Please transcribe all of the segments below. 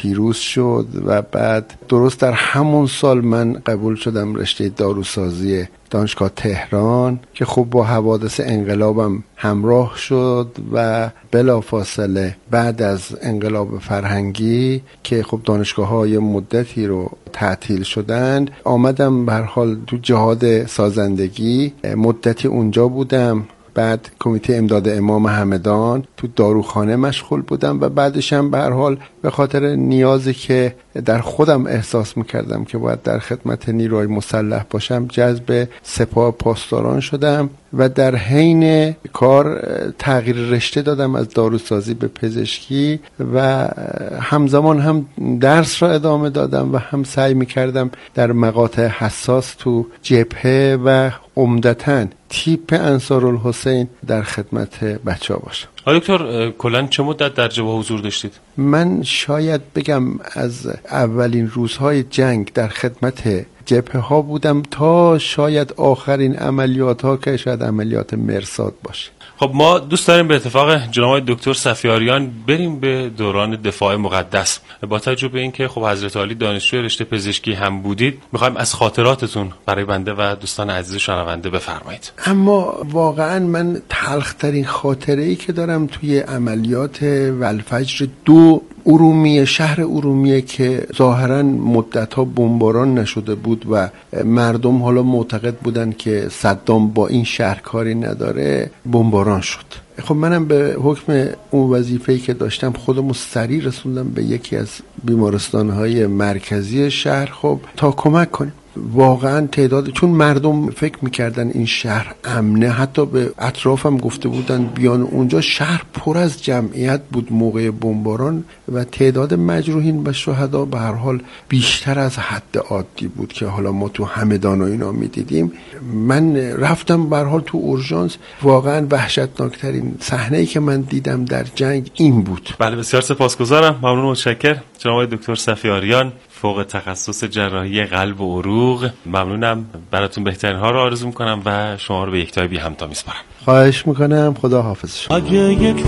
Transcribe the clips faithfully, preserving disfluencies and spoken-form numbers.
پیروز شد و بعد درست در همون سال من قبول شدم رشته داروسازی دانشگاه تهران که خب با حوادث انقلابم همراه شد و بلافاصله بعد از انقلاب فرهنگی که خب دانشگاه‌های مدتی رو تعطیل شدن آمدم به هر حال تو جهاد سازندگی، مدتی اونجا بودم. بعد کمیته امداد امام همدان تو داروخانه مشغول بودم و بعدش هم به هر حال به خاطر نیازی که در خودم احساس میکردم که باید در خدمت نیروهای مسلح باشم جذب سپاه پاسداران شدم و در حین کار تغییر رشته دادم از داروسازی به پزشکی و همزمان هم درس را ادامه دادم و هم سعی میکردم در مقاطع حساس تو جبهه و عمدتاً تیپ انصارالحسین در خدمت بچه ها باشم. آقای دکتر کلاً چه مدت در جبهه حضور داشتید؟ من شاید بگم از اولین روزهای جنگ در خدمت جبهه ها بودم تا شاید آخرین عملیات ها که شاید عملیات مرصاد باشه. خب ما دوست داریم به اتفاق جناب دکتر صفیاریان بریم به دوران دفاع مقدس. با توجه به اینکه خب حضرت عالی دانشجوی رشته پزشکی هم بودید، میخوایم از خاطراتتون برای بنده و دوستان عزیز شنونده بفرمایید. اما واقعا من تلخترین خاطره‌ای که دارم توی عملیات والفجر دو ارومیه، شهر ارومیه که ظاهرا مدت‌ها بمباران نشده بود و مردم حالا معتقد بودن که صدام با این شهر کاری نداره، بمباران شد. خب منم به حکم اون وظیفه‌ای که داشتم خودمو سریع رسوندم به یکی از بیمارستان‌های مرکزی شهر خب تا کمک کنیم. واقعا تعداد، چون مردم فکر میکردن این شهر امنه، حتی به اطرافم گفته بودن بیان اونجا، شهر پر از جمعیت بود موقع بمباران و تعداد مجروحین و شهدا به هر حال بیشتر از حد عادی بود که حالا ما تو همدان و اینا میدیدیم. من رفتم به هر حال تو اورژانس، واقعا وحشتناکترین صحنه‌ای که من دیدم در جنگ این بود. بله بسیار سپاسگزارم، ممنون، متشکرم جناب دکتر صفیاریان، فوق تخصص جراحی قلب و عروق. ممنونم، براتون بهترین ها رو آرزو میکنم و شما رو به یکتای بی همتا میسپارم. خواهش میکنم، خدا حافظ شما. اگه یک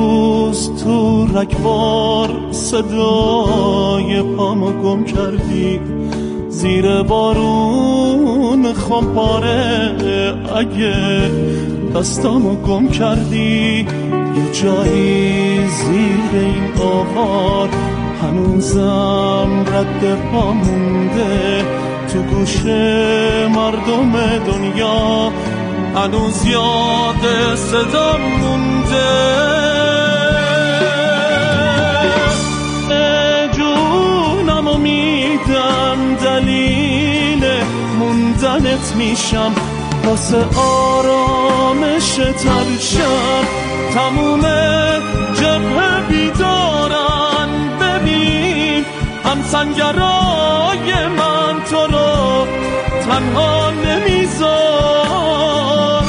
روز تو رگبار صدای پامو گم کردی زیر بارون خمپاره، اگه دستامو گم کردی یه جایی زیر این آوار، هنوزم رد پا مونده تو گوش مردم دنیا، هنوز یاد صدا مونده. جونمو میدم دلیل موندنت میشم، واسه آرامش ترشم تموم جبهه بیدارن، ببین همسنگرای من تو رو تنها نمیذارن.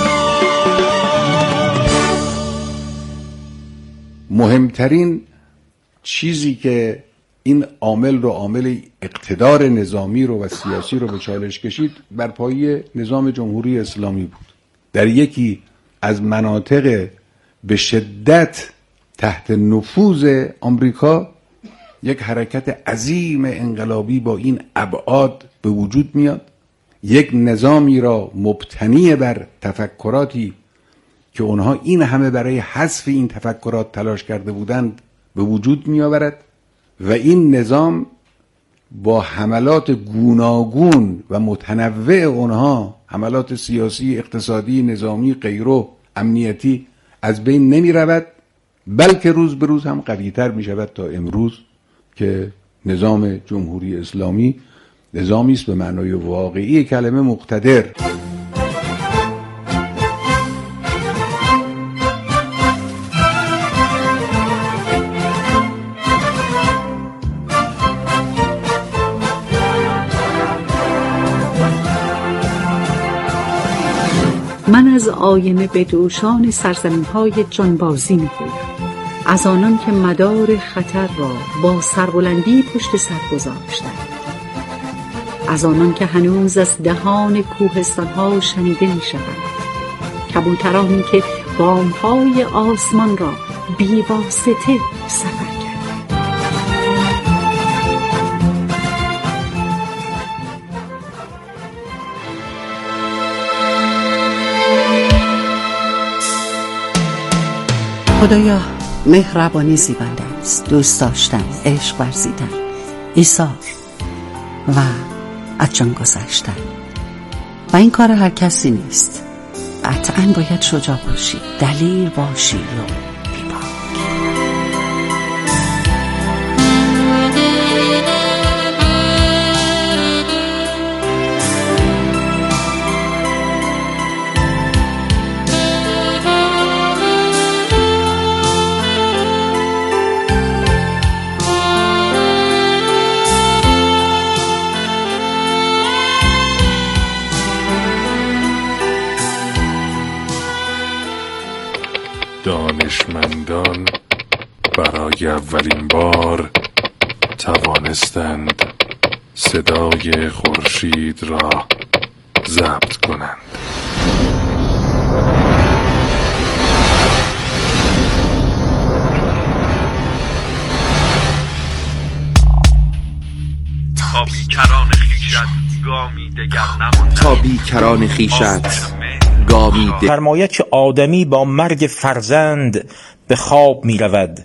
مهمترین چیزی که این عامل رو، عامل اقتدار نظامی رو و سیاسی رو به چالش کشید، بر پایه نظام جمهوری اسلامی بود. در یکی از مناطق به شدت تحت نفوذ آمریکا یک حرکت عظیم انقلابی با این ابعاد به وجود میاد، یک نظامی را مبتنی بر تفکراتی که اونها این همه برای حذف این تفکرات تلاش کرده بودند به وجود می آورد و این نظام با حملات گوناگون و متنوع اونها، حملات سیاسی، اقتصادی، نظامی، غیره، امنیتی، از بین نمی رود، بلکه روز به روز هم قوی‌تر می شود تا امروز که نظام جمهوری اسلامی نظامی است به معنای واقعی کلمه مقتدر. من از آینه به دوشان سرزمین‌های جانبازی می‌گویم، از آنان که مدار خطر را با سربلندی پشت سر گذاشتند، از آنان که هنوز از دهان کوهستان‌ها شنیده می‌شوند، کبوترانی که بام‌های آسمان را بی‌واسطه سفر کردند. خدایا مهربانی زیبنده است، دوست داشتن، عشق ورزیدن، ایثار و از جان گذشتن و این کار هر کسی نیست. قطعاً باید شجاع باشی، دلیر باشی و بی‌باک. دانشمندان برای اولین بار توانستند صدای خورشید را ضبط کنند. تا بیکران خویشت گامی دگر نماند، تا بیکران خویشت گامی دگر. فرماید که آدمی با مرگ فرزند به خواب می رود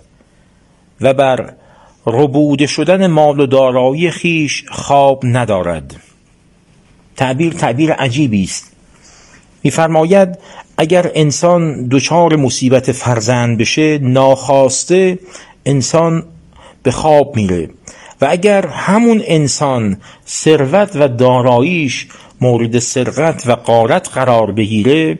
و بر ربوده شدن مال و دارایی خیش خواب ندارد. تعبیر تعبیر عجیبی است. می فرماید اگر انسان دچار مصیبت فرزند بشه، ناخواسته انسان به خواب میره و اگر همون انسان ثروت و داراییش مورد سرقت و غارت قرار بگیره،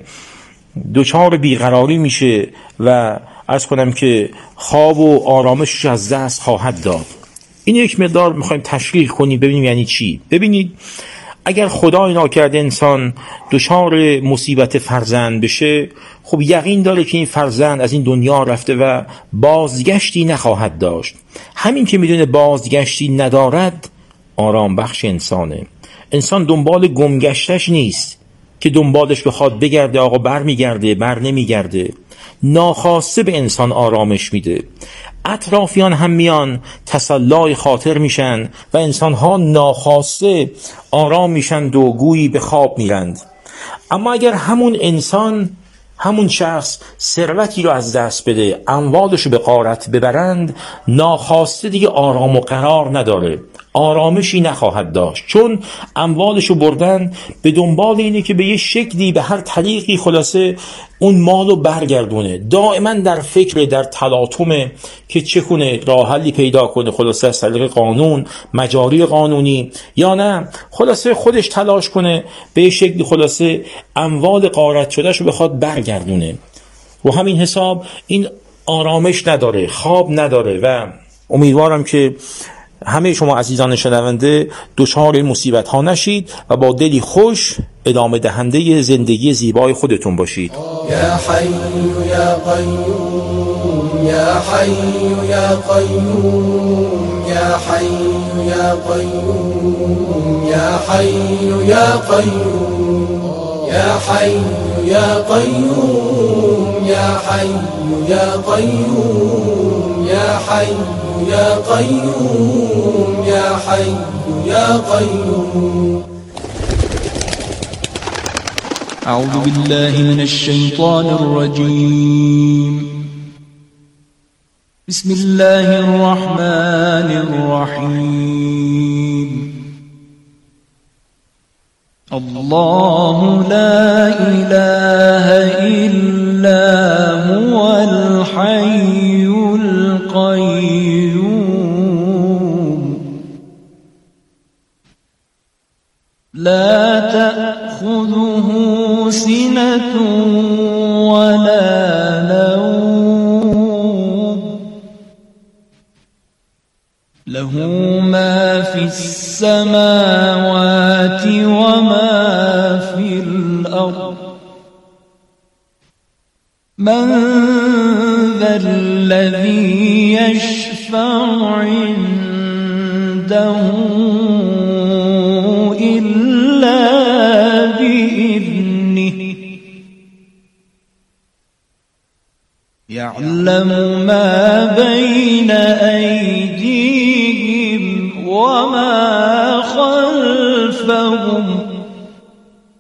دچار بیقراری میشه و عرض کنم که خواب و آرامشش از دست خواهد داد. این یک مقدار میخوایم تشریح کنیم ببینیم یعنی چی. ببینید اگر خدای ناکرده انسان دچار مصیبت فرزند بشه، خب یقین داره که این فرزند از این دنیا رفته و بازگشتی نخواهد داشت. همین که میدونه بازگشتی ندارد آرام بخش انسانه. انسان دنبال گمگشتش نیست که دنبالش بخواد بگرده آقا بر میگرده بر نمیگرده. ناخواسته به انسان آرامش میده. اطرافیان هم میان تسلای خاطر میشن و انسان ها ناخواسته آرام میشن و گویی به خواب میرند. اما اگر همون انسان همون شخص ثروتی رو از دست بده، اموالش رو به غارت ببرند، ناخواسته دیگه آرام و قرار نداره، آرامشی نخواهد داشت، چون اموالش رو بردن به دنبال اینه که به یه شکلی به هر طریقی خلاصه اون مالو برگردونه. دائما در فکر در تلاطمه که چه کنه، راه حلی پیدا کنه، خلاصه از طریق قانون، مجاری قانونی، یا نه خلاصه خودش تلاش کنه به یه شکلی خلاصه اموال غارت شدهش رو بخواد برگردونه. و همین حساب این آرامش نداره، خواب نداره. و امیدوارم که همه شما عزیزان شنونده دچار این مصیبت ها نشید و با دلی خوش ادامه دهنده زندگی زیبای خودتون باشید. یا حی یا قیوم یا حی یا قیوم یا حی یا قیوم یا حی یا قیوم یا حی یا قیوم یا حی یا قیوم یا حی یا قیوم یا حی یا قیوم. أعوذ بالله من الشيطان الرجيم. بسم الله الرحمن الرحيم. الله لا إله إلا هو الحي القيوم لا تأخذه سنة ولا نوم له ما في السماوات وما في الأرض من ذا الذي يشفع عنده إلا بإذنه يعلم ما بين أيديهم وما خلفهم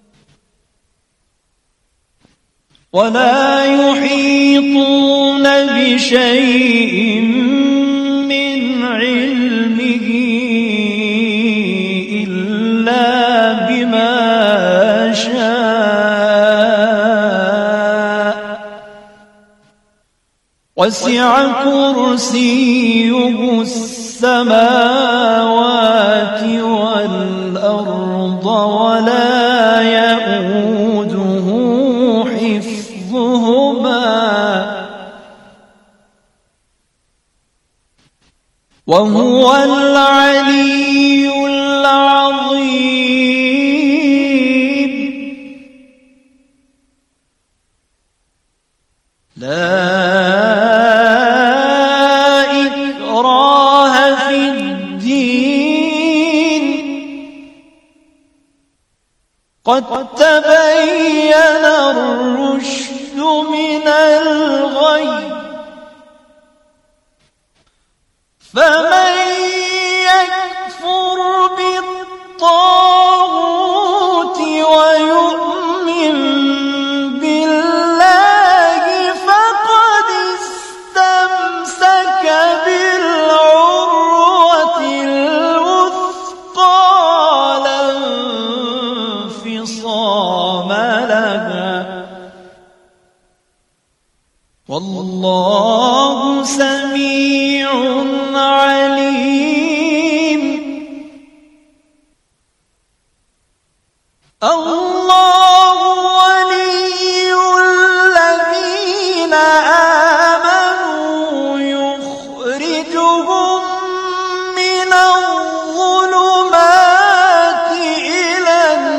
ولا يحيطون بشيء من علمه إلا بما شاء وسع كرسيه السماوات والأرض ولا يؤوده حفظهما وهو العلي العظيم. لا إكراه في الدين قد تبين الرشد من الغي فمن يكفر بالطاغوت ويؤمن بالله فقد استمسك بالعروة الوثقى لا انفصام لها والله سميع عليم. الله ولي الذين آمنوا يخرجهم من الظلمات إلى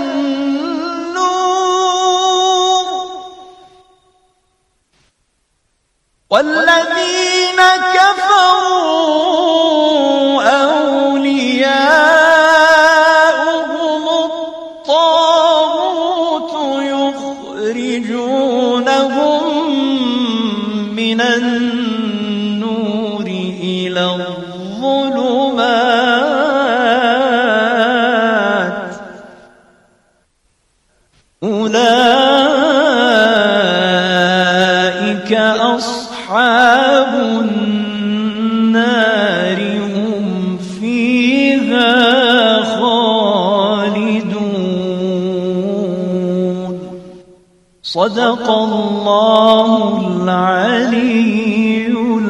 النور والذين كفروا أولياؤهم الطاغوت يخرجونهم من النور إلى الظلمات أولئك أصحاب النار هم فيها خالدون. صدق الله العلي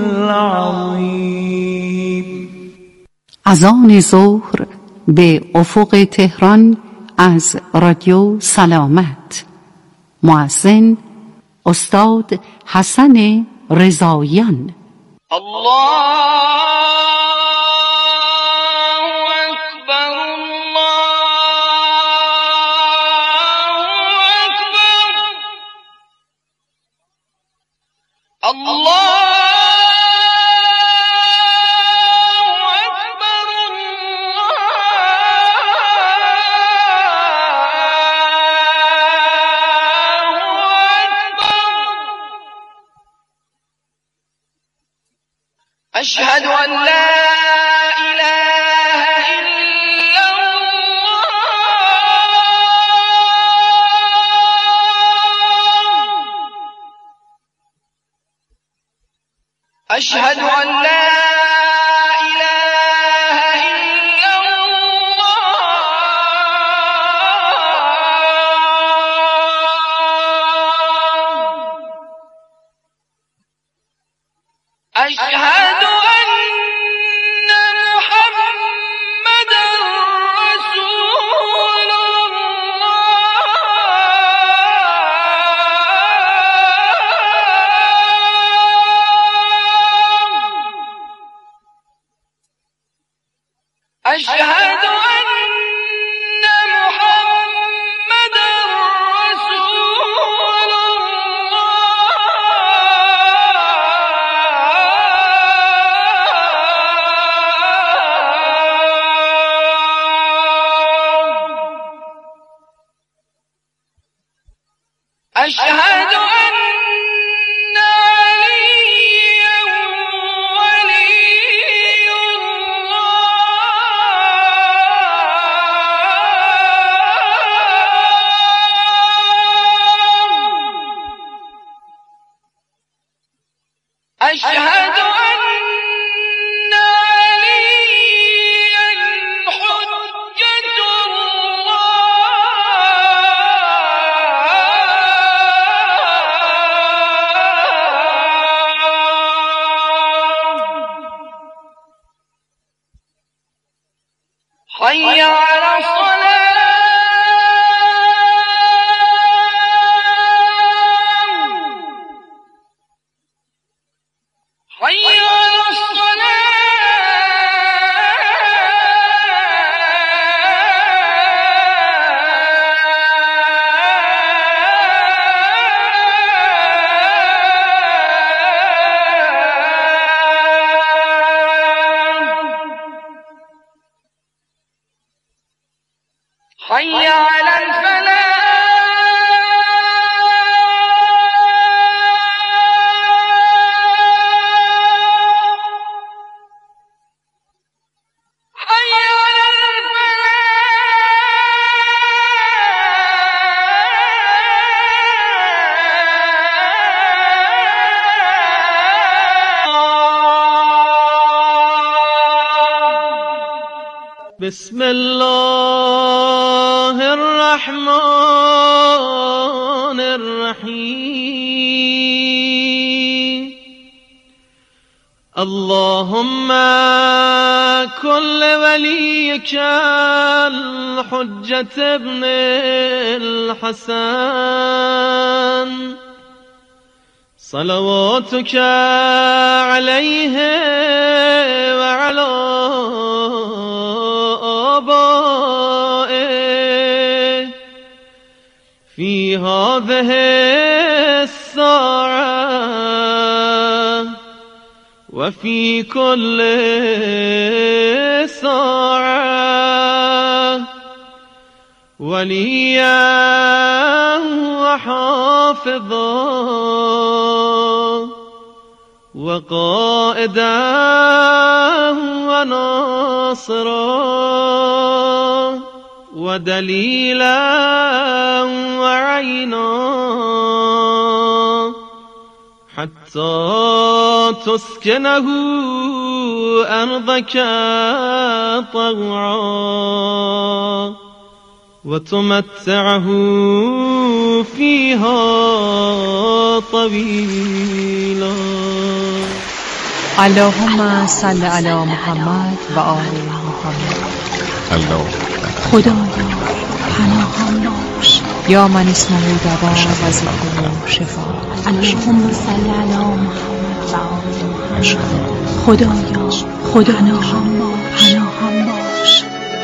العظيم. اذان ظهر به افق تهران از رادیو سلامت. مؤذن استاد حسن رضاییان. الله أشهد أن لا إله إلا الله أشهد أن لا إله إلا الله أشهد أشهد أن محمدا رسول الله أشهد أن حي على الصلاة حي على الصلاة حي على الفلاح حي على الفلاح. بسم الله الرحمن الرحيم. اللهم كل وليك الحجة ابن الحسن صلواتك عليه وعلى آبائه في هذه الساعة وفي كل ساعة وليا وحافظا وقائدا وناصرا ودليلا وعينا حتى تسكنه أرضك طوعا وتمتعه فيها طويلا. اللهم صل على محمد و آل محمد. الله خدایا پناهم باش یا من اسمه دوا و ذکره شفا. اللهم صل علی محمد و آل محمد. خدایا خدا پناهم باش پناهم باش.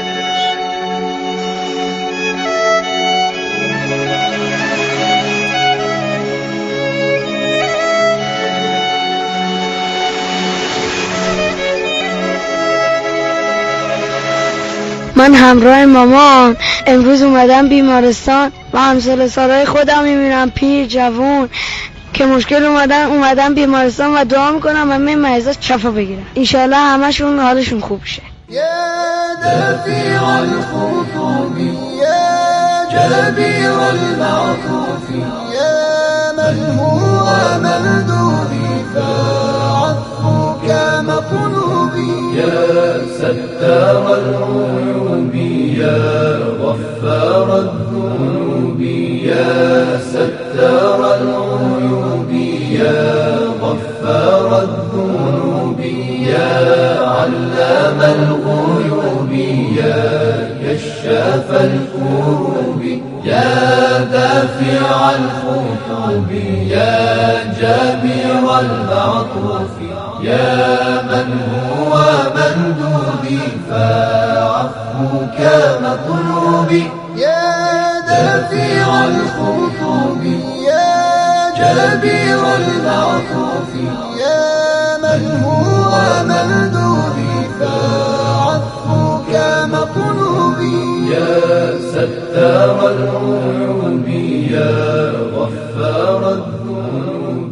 من همراه مامان امروز اومدم بیمارستان و همسال سالای خودم میبینم پیر جوون که مشکل اومدن اومدن بیمارستان و دعا میکنم همه مریضا شفا بگیرن. انشالله همشون حالشون خوب شه. یا دافع الخطوب یا جبیر المعطوف یا من هو ملدودی فعفوك مطلوبی یا ستار العیوب یا غفار الذنوب یا ستار العیوب یا غفار الذنوب یا علام الغيوب يا كشاف الكروب يا دافع الخطوب يا جابر المعطوف يا من هو مندوبي فعفوك مطلوبي يا دافع الخطوب يا جابر المعطوف يا من هو مندوبي فعفوك مطلوبي يا ستار العيوب يا غفار الذنوب.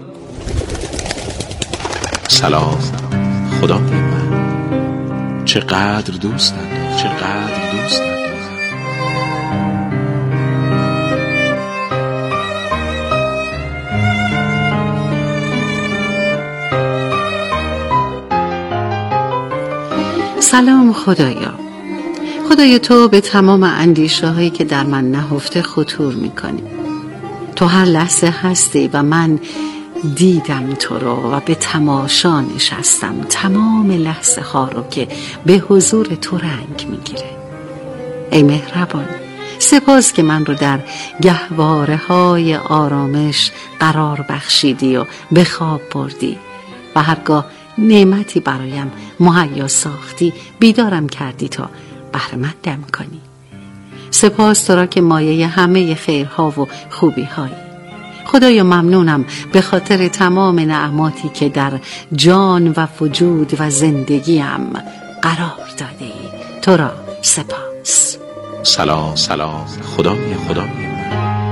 سلام خدای من، چقدر دوست دارم، چقدر دوست دارم. سلام خدایا. خدایا تو به تمام اندیشه هایی که در من نهفته خطور میکنی. تو هر لحظه هستی و من دیدم تو رو و به تماشا نشستم تمام لحظه ها رو که به حضور تو رنگ میگیره. ای مهربان، سپاس که من رو در گهواره های آرامش قرار بخشیدی و به خواب بردی و هرگاه نعمتی برایم مهیا ساختی بیدارم کردی تا بهره‌مندم کنی. سپاس تو را که مایه همه خیرها و خوبی هایی. خدایا ممنونم به خاطر تمام نعماتی که در جان و وجود و زندگیم قرار داده ای. تو را سپاس. سلام سلام خدای خدای من.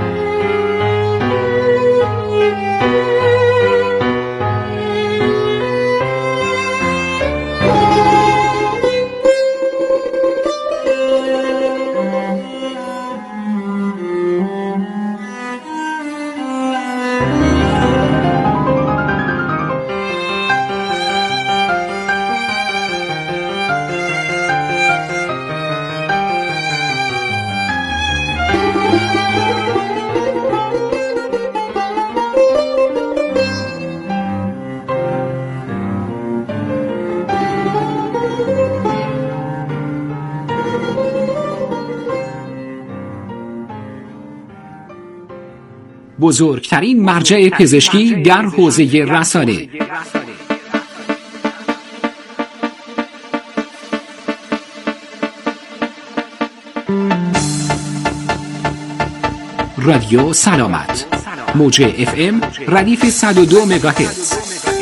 بزرگترین مرجع پزشکی در حوزه رسانه. رادیو سلامت، موج اف ام ردیف صد و دو مگاهرتز.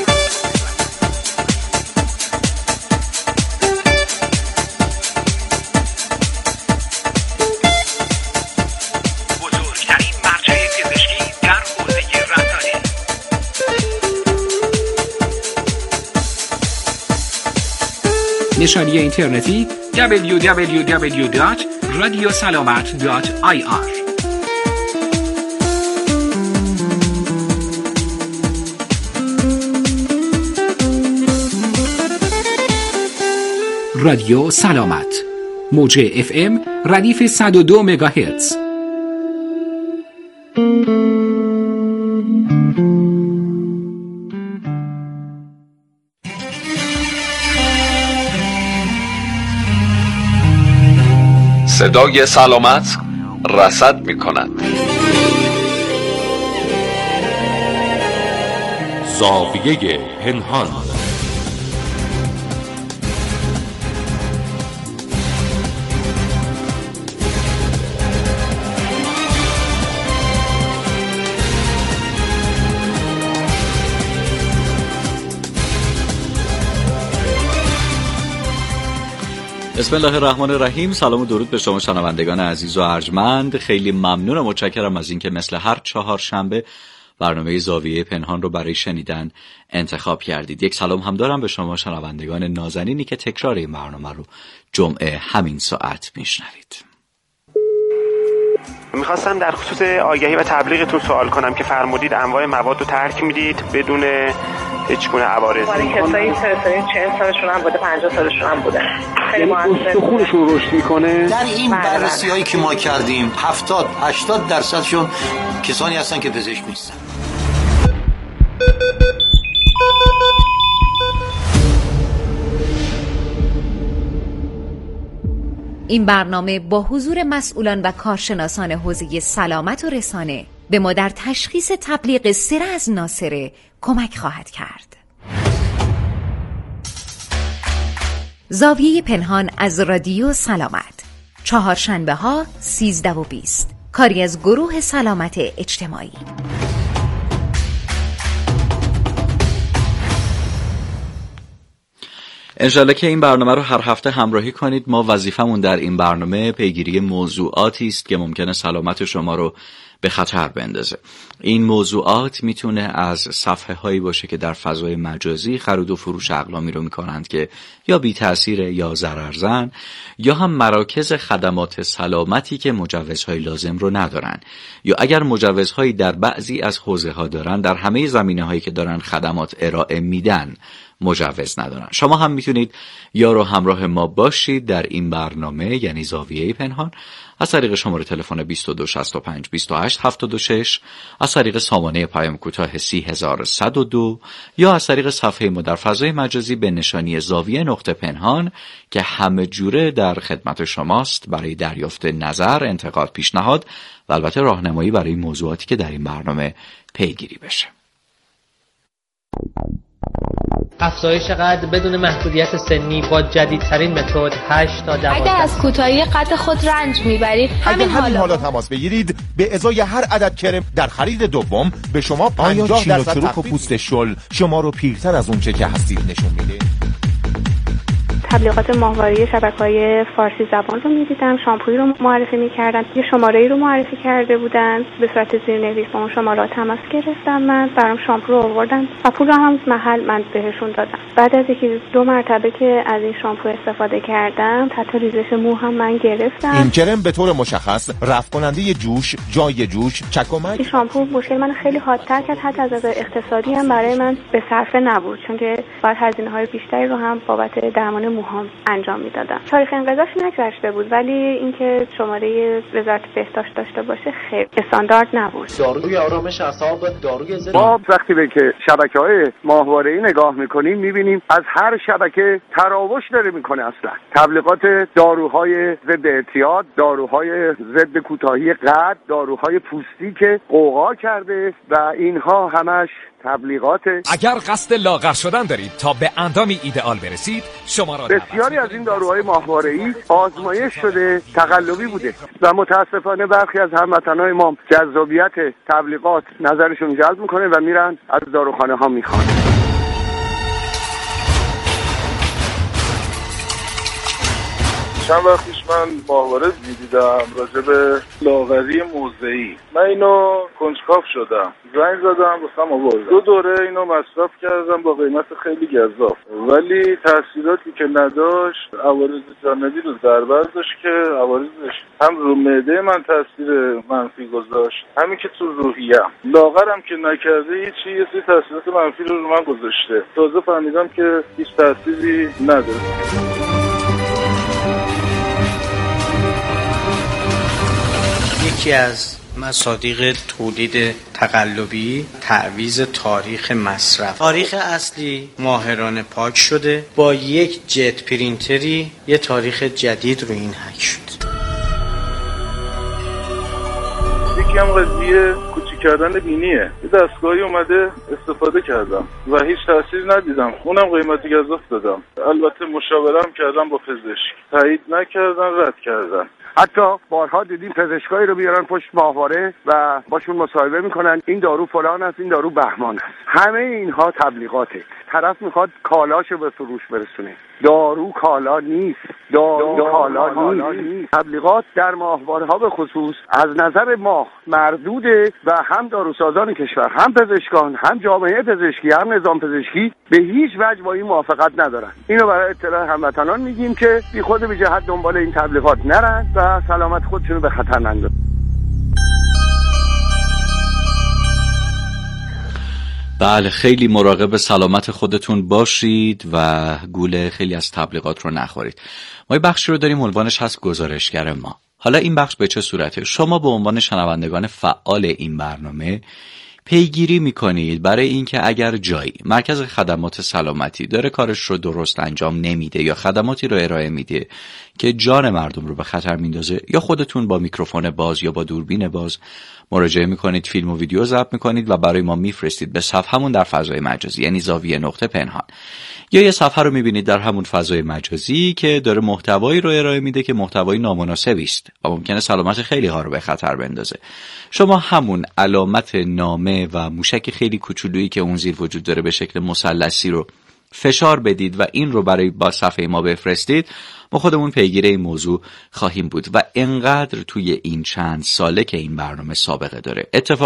نشانی اینترنتی دبلیو دبلیو دبلیو دات رادیو سلامت دات آی آر. رادیو سلامت، موج اف ام ردیف صد و دو مگاهرتز. صدای سلامت رصد می کند. زاویه پنهان. بسم الله الرحمن الرحیم. سلام و درود به شما شنوندگان عزیز و ارجمند. خیلی ممنونم و متشکرم از اینکه مثل هر چهارشنبه برنامه زاویه پنهان رو برای شنیدن انتخاب کردید. یک سلام هم دارم به شما شنوندگان نازنینی که تکرار این برنامه رو جمعه همین ساعت میشنوید. میخواستم در خصوص آگهی و تبلیغتون سوال کنم که فرمودید انواع مواد رو ترک میدید بدون هیچ گونه عوارض. برای کسایی سرطانی چهل سالشون هم بوده، پنجاه سالشون هم بوده. خیلی مؤثره. استخونشون رشد میکنه. در این بررسی‌هایی که ما کردیم هفتاد هشتاد درصدشون کسانی هستن که پزشک نیستن. این برنامه با حضور مسئولان و کارشناسان حوزه سلامت و رسانه به ما در تشخیص تبلیغ سره از ناسره کمک خواهد کرد. زاویه پنهان از رادیو سلامت، چهارشنبه ها سیزده و بیست، کاری از گروه سلامت اجتماعی. انشالله که این برنامه رو هر هفته همراهی کنید. ما وظیفمون در این برنامه پیگیری موضوعاتی است که ممکنه سلامت شما رو به خطر بندازه. این موضوعات میتونه از صفحه هایی باشه که در فضای مجازی خرید و فروش اقلامی رو میکنند که یا بی تأثیر یا ضررزن، یا هم مراکز خدمات سلامتی که مجوزهای لازم رو ندارن، یا اگر مجوزهایی در بعضی از حوزه ها دارن در همه زمینه هایی که دارن خدمات ارائه میدن مجوز ندارن. شما هم میتونید یارو همراه ما باشید در این برنامه، یعنی زاویه پنهان، از طریق شماره تلفن بیست و دو شصت و پنج بیست و هشت هشت هفتاد و شش، از طریق سامانه پیام کوتاه سی هزار و صد و دو یا از طریق صفحه ما در فضای مجازی به نشانی زاویه نقطه پنهان که همه جوره در خدمت شماست برای دریافت نظر، انتقاد، پیشنهاد و البته راهنمایی برای موضوعاتی که در این برنامه پیگیری بشه. افزایش قد بدون محدودیت سنی با جدیدترین متد هشت تا دوازده. اگر از کوتاهی قد خود رنج میبرید همین حالا حالا تماس بگیرید. به ازای هر عدد کرم در خرید دوم به شما پنجاه درصد تخفیف. پوست شل شما رو پیرتر از اون چه که هستید نشون میده. تبلیغات ماهواره شبکه‌های فارسی زبان رو می‌دیدم، شامپویی رو معرفی می‌کردن، یه شماره‌ای رو معرفی کرده بودن، به صورت زیرنویس با اون شماره تماس گرفتم، من برام شامپو رو آوردن و پول رو هم محل من بهشون دادم. بعد از یکی دو مرتبه که از این شامپو استفاده کردم، حتی ریزش مو هم من گرفتم. این کرم به طور مشخص رفع کننده جوش، جای جوش، چکمک. این شامپو مشکل من خیلی حادتر کرد، حتی از نظر اقتصادی هم برای من به صرفه نبود، چون که باید هزینه‌های بیشتری رو هم بابت درمان موهام انجام میدادم. تاریخ انقضاش نگذشته بود، ولی اینکه شماره وزارت بهداشت داشته باشه خیلی استاندارد نبود. داروی آرامش اعصاب، داروی ضد. ما وقتی به که شبکه‌های ماهواره‌ای نگاه می‌کنیم می‌بینیم از هر شبکه تراوش داره می‌کنه. اصلا تبلیغات داروهای ضد اعتیاد، داروهای ضد کوتاهی قد، داروهای پوستی که قوقا کرده و اینها همش تبلیغات. اگر قصد لاغر شدن دارید تا به اندامی ایدئال برسید، شما را بسیاری از این داروهای ماهواره‌ای آزمایش شده تقلبی بوده و متاسفانه برخی از هموطنان ما جذابیت تبلیغات نظرشون جلب میکنه و میرن از داروخانه ها میخوان. چند وقت پیش من ماهواره دیدم راجع به لاغری موضعی. من اینو کنجکاو شدم، زنگ زدم گفتم آورد. دو دوره اینو مصرف کردم با قیمت خیلی گزاف، ولی تاثیراتی که نداشت عوارض جانبی رو در بر داشت که عوارضش هم رو معده من تاثیر منفی گذاشت، همین که تو روحیه‌ام. لاغرم که نکرده هیچی، یه سری تاثیرات منفی رو رو من گذاشته. تازه فهمیدم که هیچ تأثیری نداره. یکی از مصادیق تولید تقلبی تعویض تاریخ مصرف. تاریخ اصلی ماهرانه پاک شده، با یک جت پرینتری یه تاریخ جدید رو این هک شد. یکی هم قضیه کوچیک کردن بینیه. یه دستگاهی اومده استفاده کردم و هیچ تأثیر ندیدم، اونم قیمتی گزاف دادم. البته مشاورم کردم با پزشک، تایید نکردن، رد کردن. حتی بارها دیدیم پزشکایی رو بیارن پشت ماهواره و باشون مصاحبه میکنن، این دارو فلان است، این دارو بهمان است. همه اینها تبلیغاته. طرف میخواد کالاشو به فروش برسونه. دارو کالا نیست. دارو, دارو کالا, کالا نیست. نیست. تبلیغات در ماهواره ها به خصوص از نظر ما مردوده و هم داروسازان کشور، هم پزشکان، هم جامعه پزشکی، هم نظام پزشکی به هیچ وجه با این موافقت ندارن. اینو برای اطلاع هموطنان میگیم که بی خود بی جهت دنبال این تبلیغات نرن و سلامت خودشونو به خطر نندازن. بله، خیلی مراقب سلامت خودتون باشید و گول خیلی از تبلیغات رو نخورید. ما یه بخشی رو داریم عنوانش هست گزارشگر ما. حالا این بخش به چه صورته؟ شما به عنوان شنوندگان فعال این برنامه پیگیری میکنید برای اینکه اگر جایی مرکز خدمات سلامتی داره کارش رو درست انجام نمیده یا خدماتی رو ارائه میده که جان مردم رو به خطر میندازه، یا خودتون با میکروفون باز یا با دوربین باز مراجعه میکنید، فیلم و ویدیو ضبط میکنید و برای ما میفرستید به صفحمون در فضای مجازی، یعنی زاویه نقطه پنهان. یا یه صفحه رو میبینید در همون فضای مجازی که داره محتوایی رو ارائه میده که محتوای نامناسبی است و ممکنه سلامت خیلی ها رو به خطر بندازه. شما همون علامت نامه و موشک خیلی کوچولویی که اون زیر وجود داره به شکل مثلثی رو فشار بدید و این رو برای با صفحه ما بفرستید، ما خودمون پیگیر این موضوع خواهیم بود و انقدر توی این چند ساله که این برنامه سابقه داره اتفاق